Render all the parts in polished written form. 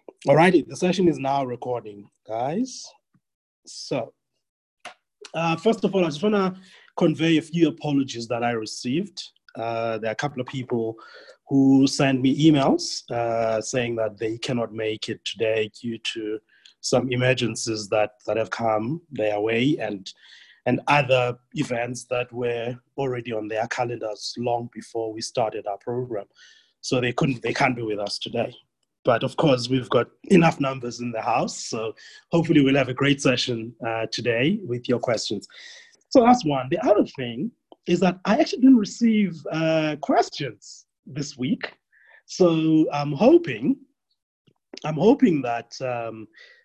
Alrighty, the session is now recording, guys. So, first of all, I just want to convey a few apologies that I received. There are a couple of people who sent me emails saying that they cannot make it today due to some emergencies that have come their way and other events that were already on their calendars long before we started our program. So they can't be with us today. But of course, we've got enough numbers in the house. So hopefully we'll have a great session today with your questions. So that's one. The other thing is that I actually didn't receive questions this week. So I'm hoping that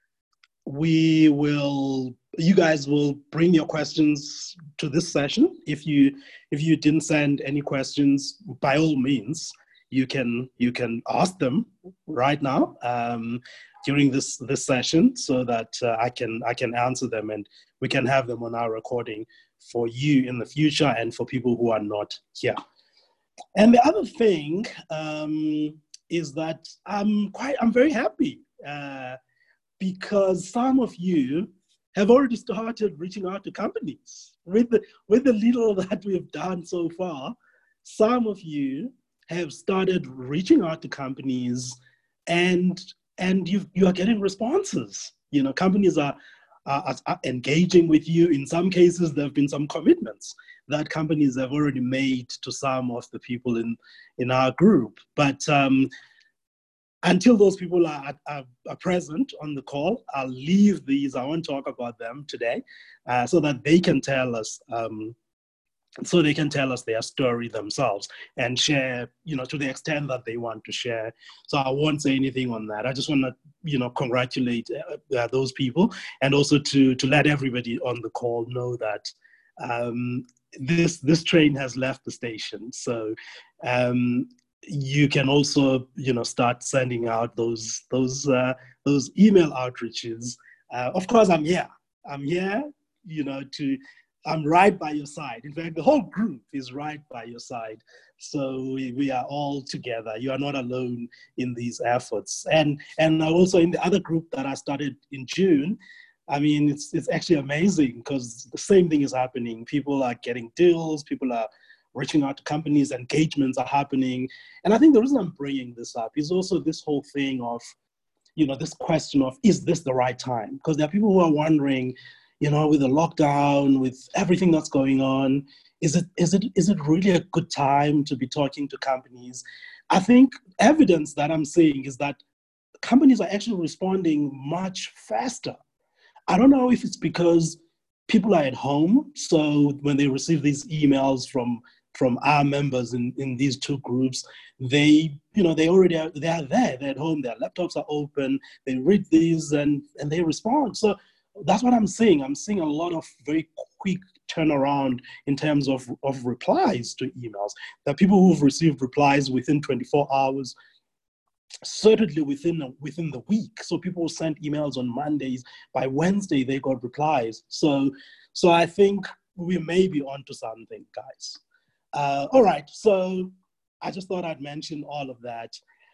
you guys will bring your questions to this session. If you didn't send any questions, by all means, you can ask them right now during this session, so that I can answer them and we can have them on our recording for you in the future and for people who are not here. And the other thing is that I'm very happy because some of you have already started reaching out to companies with the little that we've done so far. Some of you have started reaching out to companies, and you are getting responses. You know, companies are engaging with you. In some cases, there have been some commitments that companies have already made to some of the people in our group. But until those people are present on the call, I'll leave these. I won't talk about them today, so that they can tell us. So they can tell us their story themselves and share, to the extent that they want to share. So I won't say anything on that. I just want to, congratulate those people, and also to let everybody on the call know that this train has left the station. So you can also, start sending out those email outreaches. Of course, I'm here. I'm right by your side. In fact, the whole group is right by your side. So we are all together. You are not alone in these efforts. And also in the other group that I started in June, I mean, it's actually amazing because the same thing is happening. People are getting deals. People are reaching out to companies. Engagements are happening. And I think the reason I'm bringing this up is also this whole thing of, this question of, is this the right time? Because there are people who are wondering, with the lockdown, with everything that's going on, is it really a good time to be talking to companies? I think evidence that I'm seeing is that companies are actually responding much faster. I don't know if it's because people are at home, so when they receive these emails from our members in these two groups, they are there, they're at home, their laptops are open, they read these and they respond. So that's what I'm seeing. I'm seeing a lot of very quick turnaround in terms of replies to emails. There are people who've received replies within 24 hours, certainly within the week. So people sent emails on Mondays. By Wednesday, they got replies. So I think we may be onto something, guys. All right. So I just thought I'd mention all of that.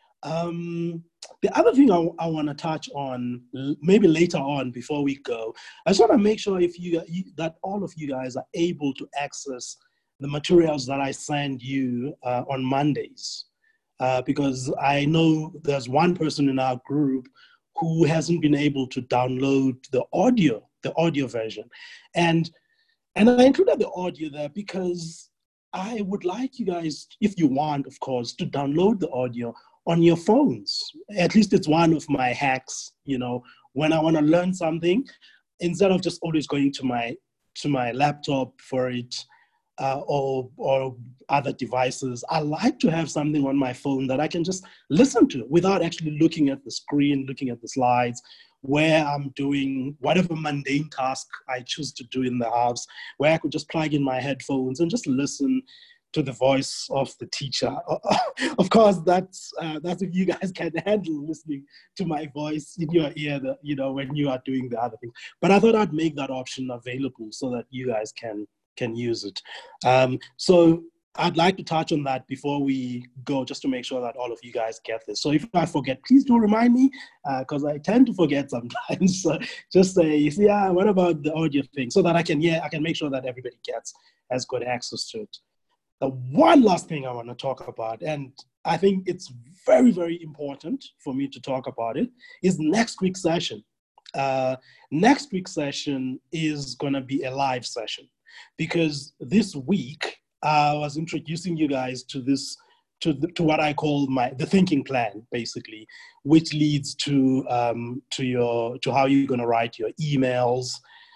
The other thing I want to touch on, maybe later on before we go, I just want to make sure that all of you guys are able to access the materials that I send you on Mondays, because I know there's one person in our group who hasn't been able to download the audio version, and I included the audio there because I would like you guys, if you want, of course, to download the audio on your phones. At least it's one of my hacks, when I want to learn something, instead of just always going to my laptop for it or other devices, I like to have something on my phone that I can just listen to without actually looking at the screen, looking at the slides, where I'm doing whatever mundane task I choose to do in the house, where I could just plug in my headphones and just listen to the voice of the teacher. Of course, that's if you guys can handle listening to my voice in your ear, when you are doing the other thing. But I thought I'd make that option available so that you guys can use it. So I'd like to touch on that before we go, just to make sure that all of you guys get this. So if I forget, please do remind me, because I tend to forget sometimes. So just say, yeah, what about the audio thing? So that I can make sure that everybody has good access to it. The one last thing I want to talk about, and I think it's very, very important for me to talk about it, is next week's session. Next week's session is going to be a live session, because this week I was introducing you guys to this, to what I call the thinking plan, basically, which leads to how you're going to write your emails.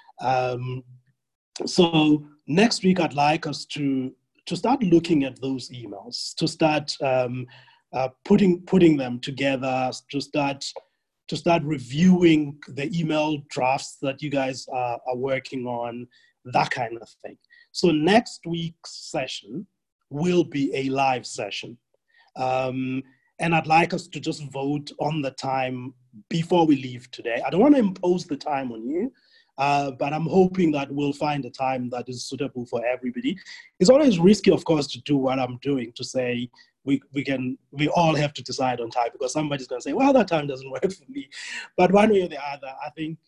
So next week, I'd like us to start looking at those emails, to start putting them together, to start reviewing the email drafts that you guys are working on, that kind of thing. So next week's session will be a live session. And I'd like us to just vote on the time before we leave today. I don't want to impose the time on you, but I'm hoping that we'll find a time that is suitable for everybody. It's always risky, of course, to do what I'm doing, to say we all have to decide on time, because somebody's going to say, well, that time doesn't work for me. But one way or the other, I think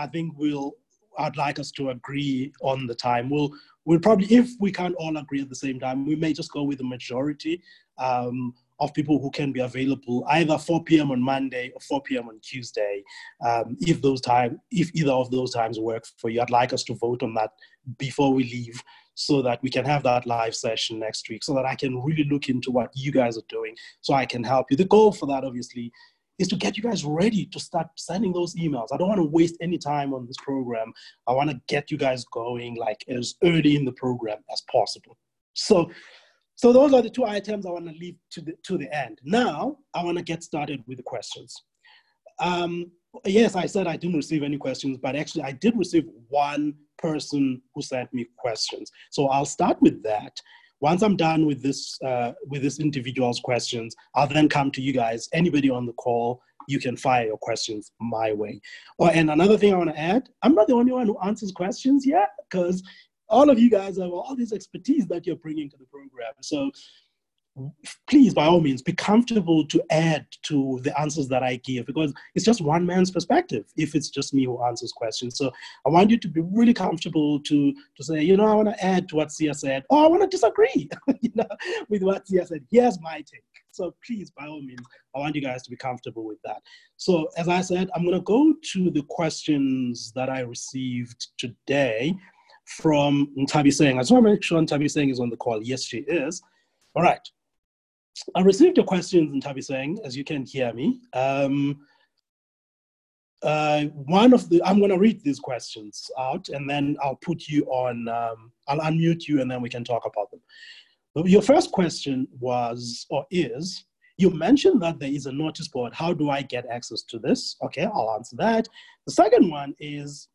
I'd like us to agree on the time. We'll probably, if we can't all agree at the same time, we may just go with the majority of people who can be available, either 4 p.m. on Monday or 4 p.m. on Tuesday. If either of those times work for you, I'd like us to vote on that before we leave, so that we can have that live session next week, so that I can really look into what you guys are doing, so I can help you. The goal for that, obviously, is to get you guys ready to start sending those emails. I don't want to waste any time on this program. I want to get you guys going like as early in the program as possible. So those are the two items I want to leave to the end. Now, I want to get started with the questions. Yes, I said I didn't receive any questions, but actually I did receive one person who sent me questions. So I'll start with that. Once I'm done with this individual's questions, I'll then come to you guys. Anybody on the call, you can fire your questions my way. Oh, and another thing I want to add, I'm not the only one who answers questions yet, because all of you guys have all this expertise that you're bringing to the program. So please, by all means, be comfortable to add to the answers that I give, because it's just one man's perspective if it's just me who answers questions. So I want you to be really comfortable to say, I want to add to what Sia said, or I want to disagree with what Sia said. Here's my take. So please, by all means, I want you guys to be comfortable with that. So as I said, I'm going to go to the questions that I received today from Ntabi Seng. I just want to make sure Ntabi Seng is on the call. Yes, she is. All right. I received your questions, Ntabi Seng, as you can hear me. I'm going to read these questions out, and then I'll put you on, I'll unmute you, and then we can talk about them. Your first question was, or is, you mentioned that there is a notice board. How do I get access to this? Okay, I'll answer that. The second one is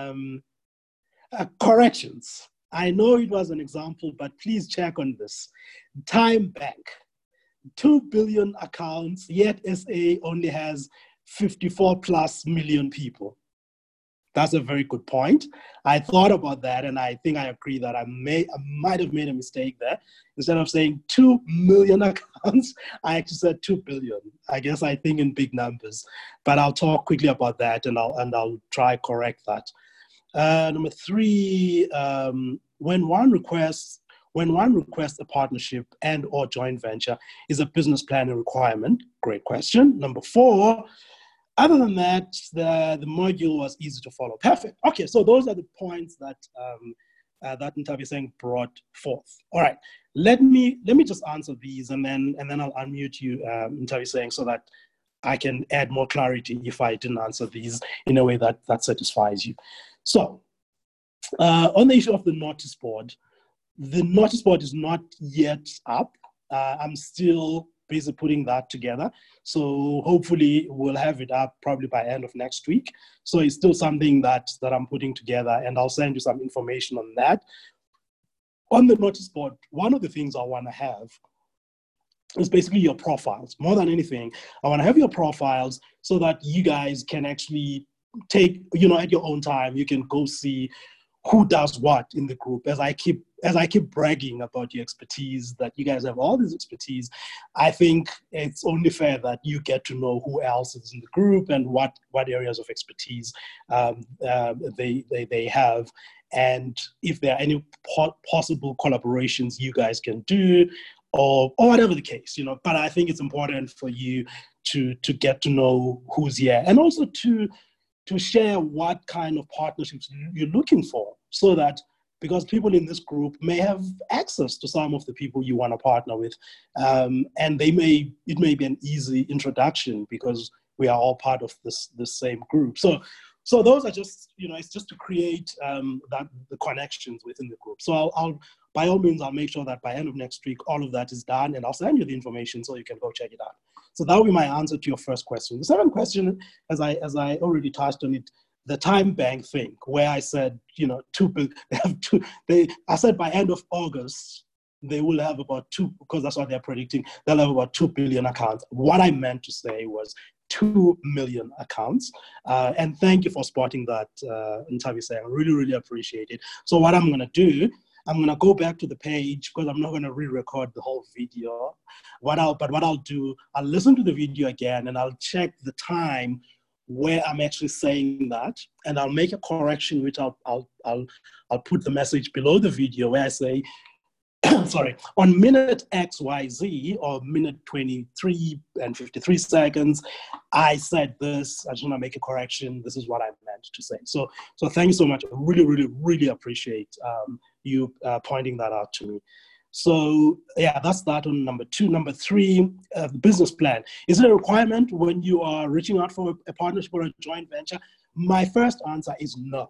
corrections. I know it was an example, but please check on this. Time Bank. 2 billion accounts, yet SA only has 54 plus million people. That's a very good point. I thought about that, and I think I agree that I might have made a mistake there. Instead of saying 2 million accounts, I actually said 2 billion. I guess I think in big numbers, but I'll talk quickly about that, and I'll try correct that. Number 3, when one requests a partnership and or joint venture, is a business plan a requirement? Great question. Number 4, other than that, the module was easy to follow. Perfect. Okay, so those are the points that Ntabi Seng brought forth. All right, let me just answer these, and then I'll unmute you, Ntabi Seng, so that I can add more clarity if I didn't answer these in a way that satisfies you. So, on the issue of the notice board is not yet up. I'm still busy putting that together. So hopefully we'll have it up probably by end of next week. So it's still something that I'm putting together, and I'll send you some information on that. On the notice board, one of the things I want to have is basically your profiles. More than anything, I want to have your profiles so that you guys can actually take, at your own time, you can go see who does what in the group. As I keep bragging about your expertise, that you guys have all this expertise, I think it's only fair that you get to know who else is in the group and what areas of expertise they have, and if there are any possible collaborations you guys can do, or whatever the case, But I think it's important for you to get to know who's here, and also to share what kind of partnerships you're looking for, so that, because people in this group may have access to some of the people you want to partner with, and it may be an easy introduction because we are all part of this same group. So those are just, it's just to create the connections within the group. So I'll by all means, I'll make sure that by end of next week, all of that is done, and I'll send you the information so you can go check it out. So that will be my answer to your first question. The second question, as I already touched on it, the time bank thing, where I said, I said by end of August, they will have about because that's what they're predicting, they'll have about 2 billion accounts. What I meant to say was 2 million accounts. And thank you for spotting that, Ntavi. I really, really appreciate it. So what I'm going to do, I'm going to go back to the page because I'm not going to re-record the whole video. What I'll do, I'll listen to the video again and I'll check the time where I'm actually saying that, and I'll make a correction, which I'll put the message below the video where I say, sorry, on minute XYZ or minute 23 and 53 seconds, I said this. I just want to make a correction. This is what I meant to say. So thank you so much. I really, really, really appreciate you pointing that out to me. So yeah, that's that on number 2. Number 3, business plan. Is it a requirement when you are reaching out for a partnership or a joint venture? My first answer is no.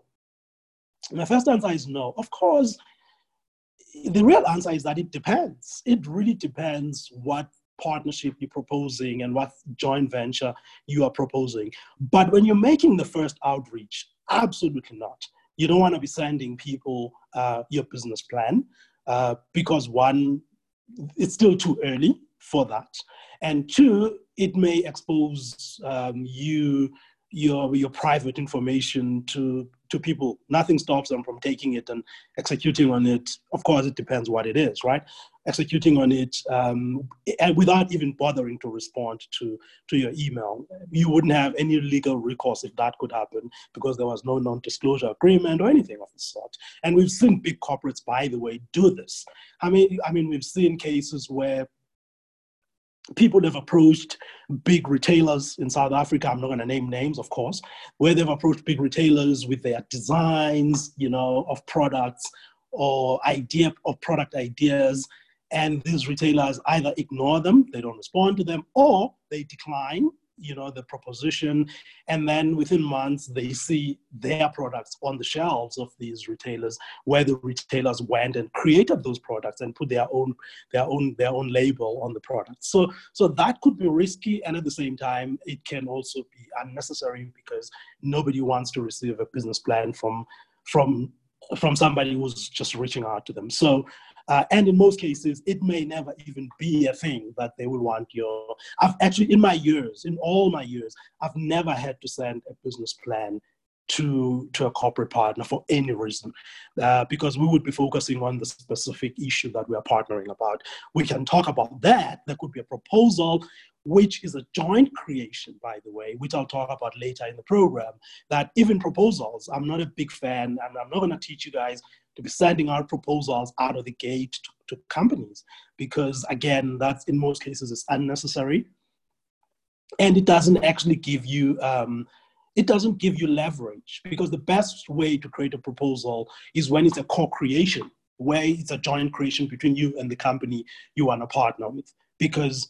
Of course, the real answer is that it depends. It really depends what partnership you're proposing and what joint venture you are proposing. But when you're making the first outreach, absolutely not. You don't want to be sending people your business plan because 1, it's still too early for that. And 2, it may expose your private information to people. Nothing stops them from taking it and executing on it. Of course, it depends what it is, right? Executing on it and without even bothering to respond to your email. You wouldn't have any legal recourse if that could happen because there was no non-disclosure agreement or anything of the sort. And we've seen big corporates, by the way, do this. I mean, we've seen cases where people have approached big retailers in South Africa, I'm not going to name names, of course, where they've approached big retailers with their designs, of products or product ideas. And these retailers either ignore them, they don't respond to them, or they decline, the proposition. And then within months, they see their products on the shelves of these retailers, where the retailers went and created those products and put their own label on the product. So that could be risky, and at the same time, it can also be unnecessary because nobody wants to receive a business plan from somebody who's just reaching out to them. So, and in most cases, it may never even be a thing that they will want I've actually, in all my years, I've never had to send a business plan to a corporate partner for any reason, because we would be focusing on the specific issue that we are partnering about. We can talk about that. There could be a proposal, which is a joint creation, by the way, which I'll talk about later in the program, that even proposals, I'm not a big fan, and I'm not going to teach you guys to be sending out proposals out of the gate to companies, because again, that's in most cases is unnecessary. And it doesn't actually give you, leverage, because the best way to create a proposal is when it's a co-creation, where it's a joint creation between you and the company you want to partner with. Because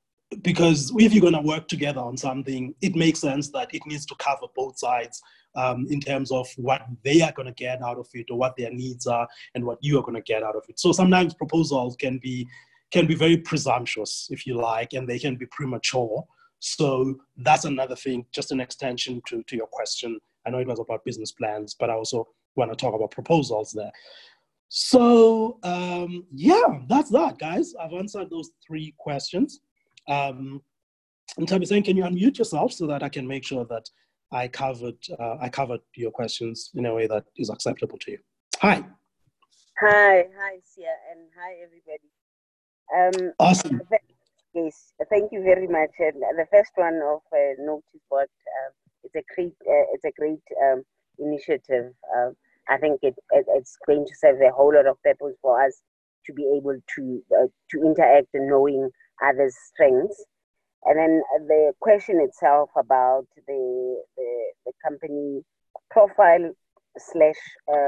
if you're going to work together on something, it makes sense that it needs to cover both sides in terms of what they are going to get out of it, or what their needs are and what you are going to get out of it. So sometimes proposals can be very presumptuous, if you like, and they can be premature. So that's another thing, just an extension to your question. I know it was about business plans, but I also want to talk about proposals there. So yeah, that's that, guys. I've answered those 3 questions. And Tabi saying, can you unmute yourself so that I can make sure that I covered your questions in a way that is acceptable to you? Hi. Hi, Sia, and hi, everybody. Awesome. Yes, thank you very much. And the first one of notice board, it's a great initiative. I think it's going to serve a whole lot of purpose for us to be able to interact and knowing others' strengths. And then the question itself about the company profile slash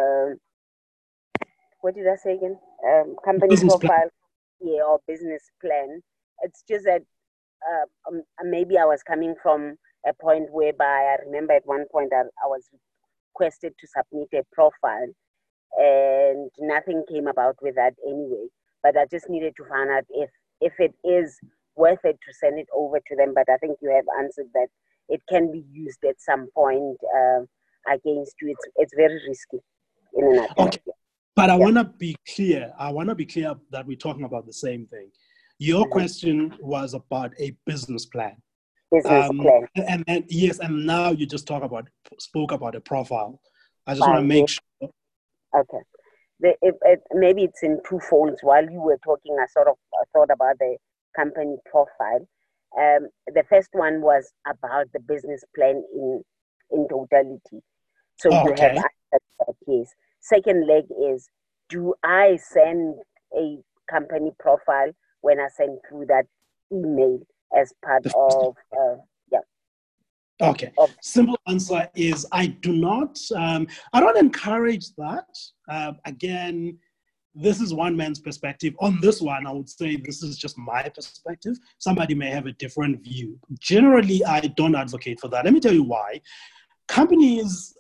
what did I say again? Company Business plan. profile, yeah, or business plan. It's just that maybe I was coming from a point whereby I remember at one point I was requested to submit a profile and nothing came about with that anyway. But I just needed to find out if it is worth it to send it over to them. But I think you have answered that it can be used at some point against you. It's very risky in a nutshell. Okay. But I Yeah. want to be clear. I want to be clear that we're talking about the same thing. Your Mm-hmm. question was about a business plan. Business plan. And yes, and now you just spoke about a profile. I just want to Fine. make Yes. sure. Okay. Maybe it's in two folds. While you were talking, I sort of thought about the company profile. The first one was about the business plan in totality. So Oh, you have okay. answered that, yes. Second leg is, do I send a company profile when I send through that email as part The first of, yeah, Okay. of, Simple answer is I do not. I don't encourage that. Again, this is one man's perspective. On this one, I would say this is just my perspective. Somebody may have a different view. Generally, I don't advocate for that. Let me tell you why. Companies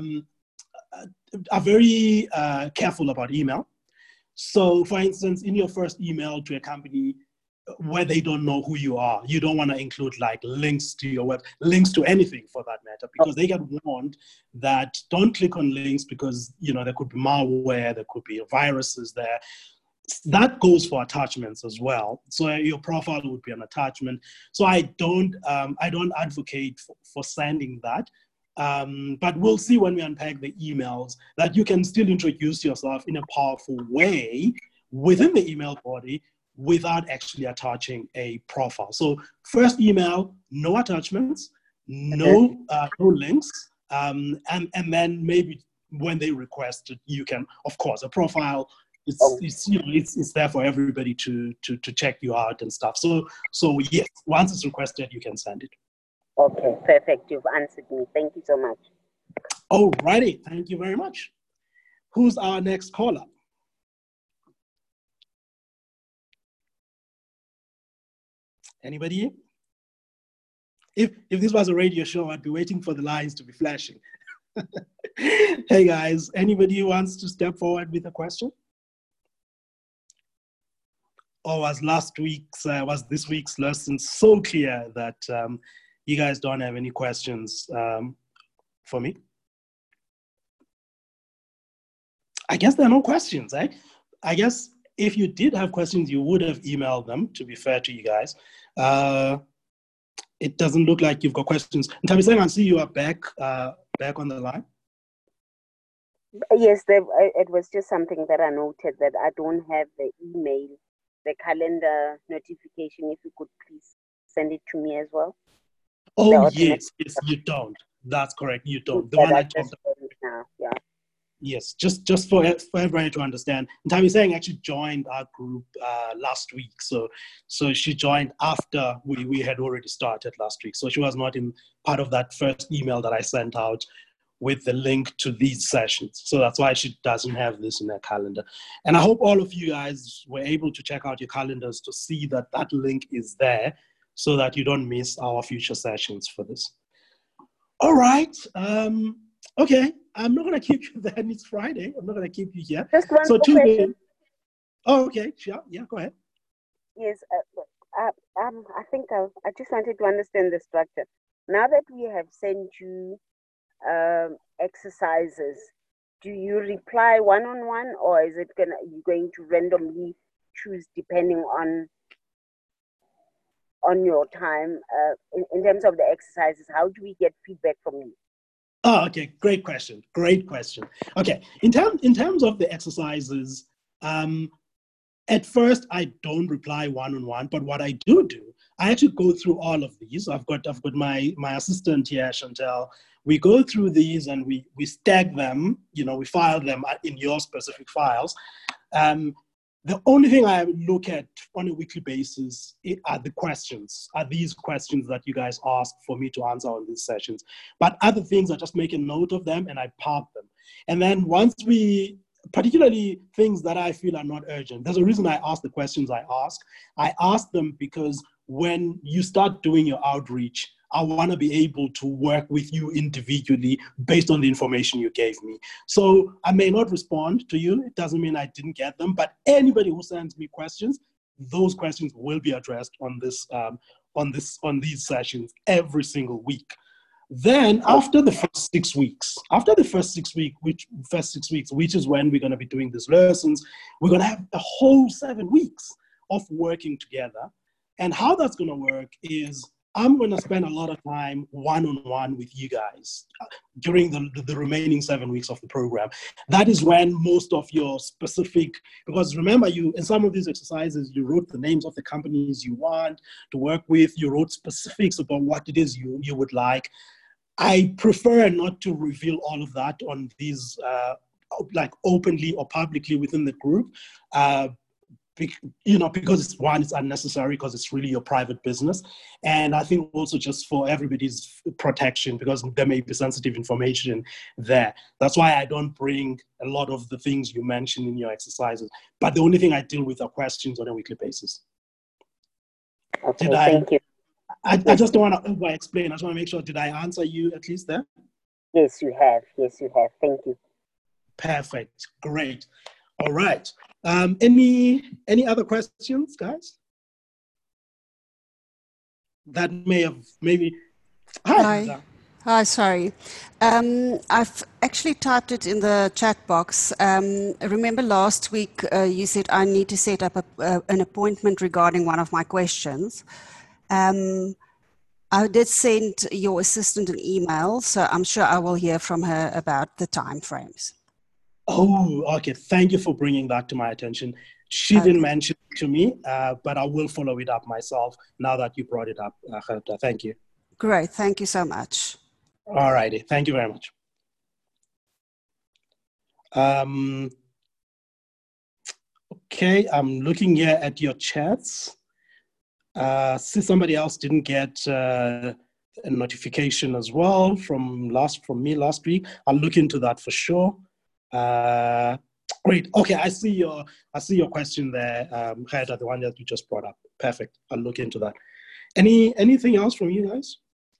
are very careful about email. So, for instance, in your first email to a company where they don't know who you are, you don't want to include like links to your web, links to anything for that matter, because they get warned that don't click on links because there could be malware, there could be viruses there. That goes for attachments as well. So your profile would be an attachment. So I don't advocate for sending that. But we'll see when we unpack the emails that you can still introduce yourself in a powerful way within the email body without actually attaching a profile. So first email, no attachments, no links, and then maybe when they request it, you can, of course, a profile. It's there for everybody to check you out and stuff. So yes, once it's requested, you can send it. okay, perfect. You've answered me. Thank you so much. Alrighty, thank you very much. Who's our next caller? Anybody? If this was a radio show, I'd be waiting for the lines to be flashing. Hey guys, anybody who wants to step forward with a question? Or was this week's lesson so clear that you guys don't have any questions for me? I guess there are no questions, eh? I guess if you did have questions, you would have emailed them, to be fair to you guys. It doesn't look like you've got questions. Nthabiseng, I see you are back on the line. Yes, it was just something that I noted that I don't have the email, the calendar notification. If you could please send it to me as well. Oh, yes, you don't. That's correct, you don't. The one I talked about. Now, yeah. Yes, just for everybody to understand. Nthabiseng actually joined our group last week. So she joined after we had already started last week. So she was not in part of that first email that I sent out with the link to these sessions. So that's why she doesn't have this in her calendar. And I hope all of you guys were able to check out your calendars to see that that link is there so that you don't miss our future sessions for this. All right. Okay. I'm not going to keep you then. It's Friday. I'm not going to keep you here. Just one so more question. Oh, okay. Sure. Yeah, go ahead. Yes. I think I just wanted to understand the structure. Now that we have sent you exercises, do you reply one-on-one, or is it you going to randomly choose depending on your time? In terms of the exercises, how do we get feedback from you? Oh, okay. Great question. Great question. Okay. In terms of the exercises, at first I don't reply one-on-one, but what I do, I actually go through all of these. I've got my assistant here, Chantel. We go through these and we stack them. We file them in your specific files. The only thing I look at on a weekly basis are the questions. Are these questions that you guys ask for me to answer on these sessions? But other things, I just make a note of them and I park them. And then once particularly things that I feel are not urgent, there's a reason I ask the questions I ask. I ask them because when you start doing your outreach, I want to be able to work with you individually based on the information you gave me. So I may not respond to you. It doesn't mean I didn't get them, but anybody who sends me questions, those questions will be addressed on these sessions every single week. Then after the first 6 weeks, which is when we're going to be doing these lessons, we're going to have a whole 7 weeks of working together. And how that's going to work is I'm going to spend a lot of time one-on-one with you guys during the remaining 7 weeks of the program. That is when most of your specific, because remember, in some of these exercises, you wrote the names of the companies you want to work with. You wrote specifics about what it is you would like. I prefer not to reveal all of that on these, like openly or publicly within the group. Because it's unnecessary, because it's really your private business. And I think also just for everybody's protection, because there may be sensitive information there. That's why I don't bring a lot of the things you mentioned in your exercises. But the only thing I deal with are questions on a weekly basis. Okay, thank you. I just don't want to over-explain. I just want to make sure, did I answer you at least there? Yes, you have. Thank you. Perfect. Great. All right. Any other questions, guys? That may have maybe. Hi, sorry. I've actually typed it in the chat box. Remember last week you said I need to set up an appointment regarding one of my questions. I did send your assistant an email, so I'm sure I will hear from her about the timeframes. Oh, okay. Thank you for bringing that to my attention. She didn't mention it to me, but I will follow it up myself now that you brought it up, Gerda. Thank you. Great. Thank you so much. All righty. Thank you very much. Okay, I'm looking here at your chats. See, somebody else didn't get a notification as well from me last week. I'll look into that for sure. Great. Okay, I see your question there, Gerda, the one that you just brought up. Perfect. I'll look into that. Anything else from you guys?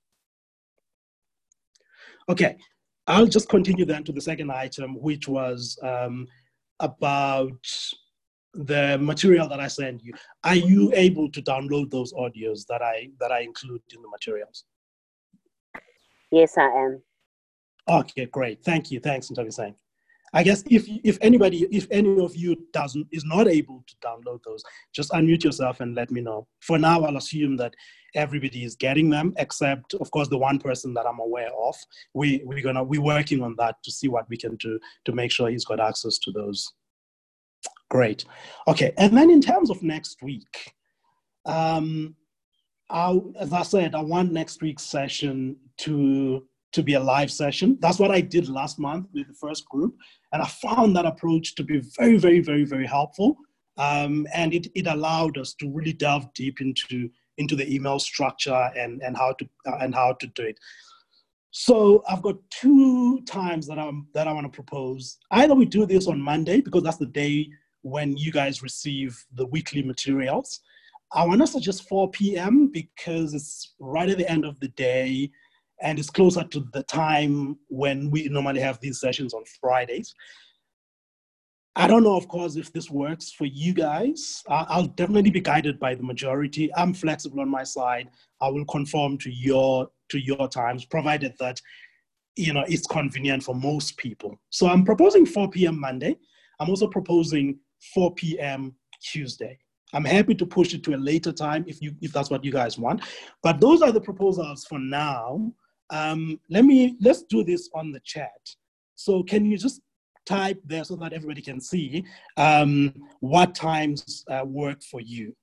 Okay, I'll just continue then to the second item, which was about the material that I sent you. Are you able to download those audios that I include in the materials? Yes, I am. Okay, great. Thank you. Thanks, Ntavisang. I guess if any of you is not able to download those, just unmute yourself and let me know. For now, I'll assume that everybody is getting them, except of course the one person that I'm aware of. We're working on that to see what we can do to make sure he's got access to those. Great. Okay, and then in terms of next week, as I said, I want next week's session to be a live session. That's what I did last month with the first group. And I found that approach to be very, very, very, very helpful. And it allowed us to really delve deep into the email structure and how to do it. So I've got 2 times that I want to propose. Either we do this on Monday, because that's the day when you guys receive the weekly materials. I want to suggest 4 p.m. because it's right at the end of the day, and it's closer to the time when we normally have these sessions on Fridays. I don't know, of course, if this works for you guys. I'll definitely be guided by the majority. I'm flexible on my side. I will conform to your times, provided that it's convenient for most people. So I'm proposing 4 p.m. Monday. I'm also proposing 4 p.m. Tuesday. I'm happy to push it to a later time if that's what you guys want. But those are the proposals for now. let's do this on the chat. So can you just type there so that everybody can see what times work for you,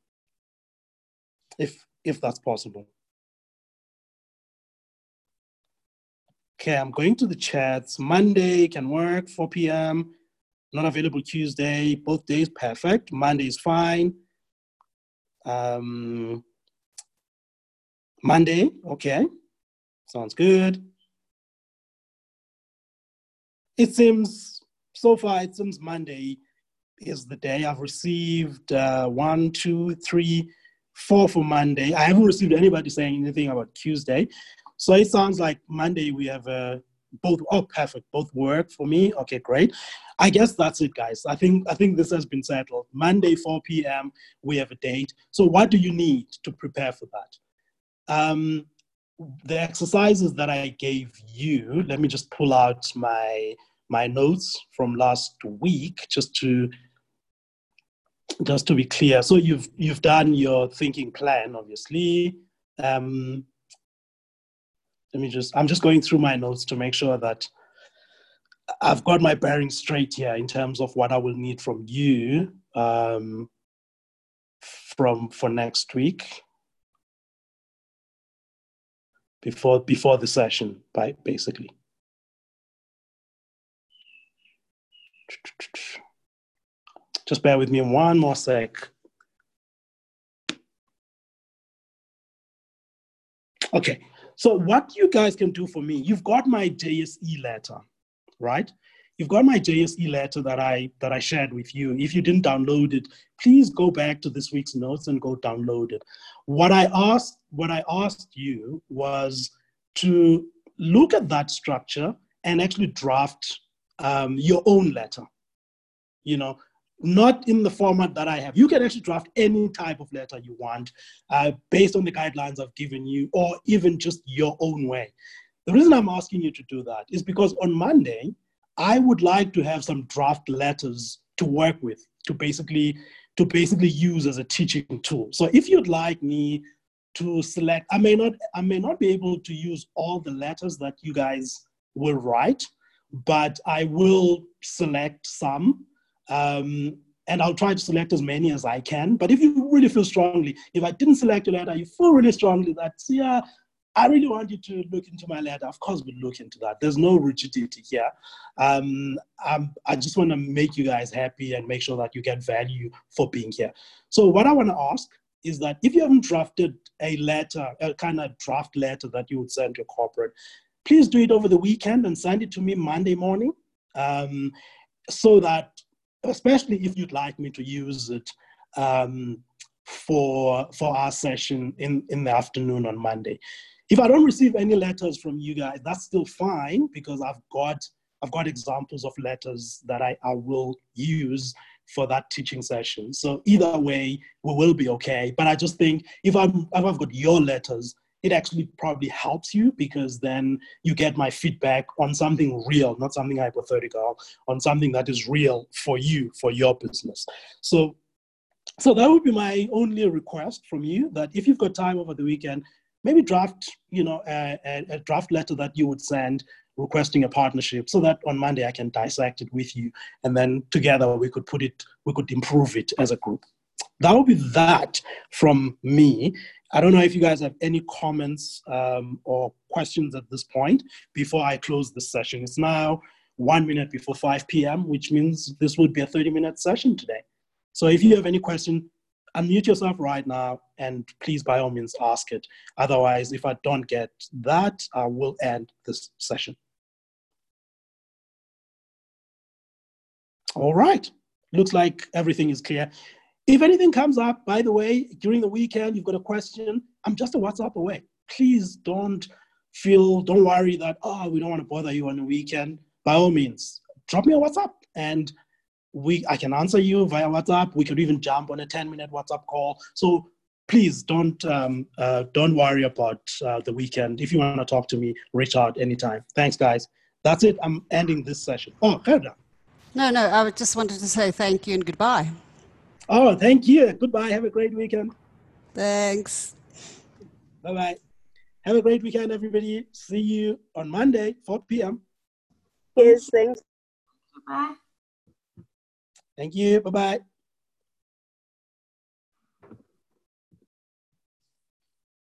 if that's possible. Okay, I'm going to the chats. Monday can work, 4 p.m. Not available Tuesday. Both days, perfect. Monday is fine. Monday, okay. Sounds good. It seems, so far, it seems Monday is the day. I've received 1, 2, 3, 4 for Monday. I haven't received anybody saying anything about Tuesday. So it sounds like Monday we have both. Oh, perfect. Both work for me. Okay, great. I guess that's it, guys. I think this has been settled. Monday, 4 p.m. we have a date. So what do you need to prepare for that? The exercises that I gave you, let me just pull out my notes from last week just to be clear. So you've done your thinking plan, obviously. I'm just going through my notes to make sure that I've got my bearings straight here in terms of what I will need from you for next week before the session, basically. Just bear with me one more sec. Okay, so what you guys can do for me, you've got my JSE letter, right? You've got my JSE letter that I shared with you. If you didn't download it, please go back to this week's notes and go download it. What I asked you was to look at that structure and actually draft your own letter. You know, not in the format that I have. You can actually draft any type of letter you want based on the guidelines I've given you, or even just your own way. The reason I'm asking you to do that is because on Monday, I would like to have some draft letters to work with, to basically use as a teaching tool. So if you'd like me to select, I may not be able to use all the letters that you guys will write, but I will select some. And I'll try to select as many as I can. But if you really feel strongly, if I didn't select a letter, you feel really strongly that, yeah, I really want you to look into my letter, of course we'll look into that. There's no rigidity here. I just want to make you guys happy and make sure that you get value for being here. So what I want to ask is that if you haven't drafted a letter, a kind of draft letter that you would send to a corporate, please do it over the weekend and send it to me Monday morning, so that, especially if you'd like me to use it for our session in the afternoon on Monday. If I don't receive any letters from you guys, that's still fine, because I've got examples of letters that I will use for that teaching session. So either way, we will be okay. But I just think if I've got your letters, it actually probably helps you, because then you get my feedback on something real, not something hypothetical, on something that is real for you, for your business. So that would be my only request from you, that if you've got time over the weekend, maybe draft, a draft letter that you would send requesting a partnership, so that on Monday I can dissect it with you, and then together we could improve it as a group. That would be that from me. I don't know if you guys have any comments or questions at this point before I close this session. It's now 1 minute before 5 p.m., which means this would be a 30-minute session today. So if you have any question, unmute yourself right now, and please, by all means, ask it. Otherwise, if I don't get that, I will end this session. All right. Looks like everything is clear. If anything comes up, by the way, during the weekend, you've got a question, I'm just a WhatsApp away. Please don't worry that, we don't want to bother you on the weekend. By all means, drop me a WhatsApp, and I can answer you via WhatsApp. We could even jump on a 10-minute WhatsApp call. So please don't worry about the weekend. If you want to talk to me, reach out anytime. Thanks, guys. That's it. I'm ending this session. Oh, Gerda. No, I just wanted to say thank you and goodbye. Oh, thank you. Goodbye. Have a great weekend. Thanks. Bye-bye. Have a great weekend, everybody. See you on Monday, 4 p.m. Yes, thanks. Bye. Thank you. Bye-bye.